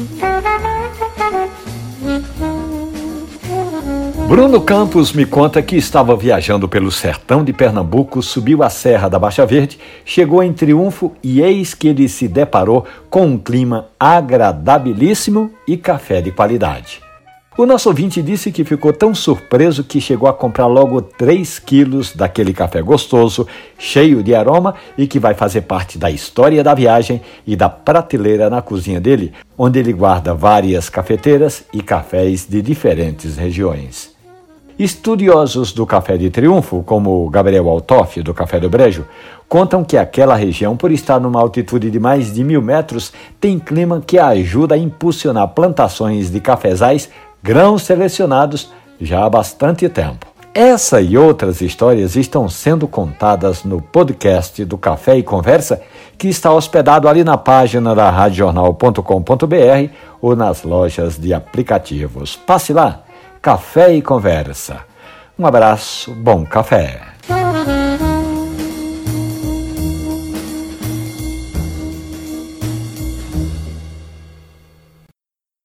Bruno Campos me conta que estava viajando pelo sertão de Pernambuco, subiu a Serra da Baixa Verde, chegou em Triunfo e eis que ele se deparou com um clima agradabilíssimo e café de qualidade. O nosso ouvinte disse que ficou tão surpreso que chegou a comprar logo 3 quilos daquele café gostoso, cheio de aroma e que vai fazer parte da história da viagem e da prateleira na cozinha dele, onde ele guarda várias cafeteiras e cafés de diferentes regiões. Estudiosos do Café de Triunfo, como Gabriel Altoff, do Café do Brejo, contam que aquela região, por estar numa altitude de mais de 1.000 metros, tem clima que ajuda a impulsionar plantações de cafezais, grãos selecionados já há bastante tempo. Essa e outras histórias estão sendo contadas no podcast do Café e Conversa, que está hospedado ali na página da radiojornal.com.br ou nas lojas de aplicativos. Passe lá! Café e Conversa. Um abraço, bom café.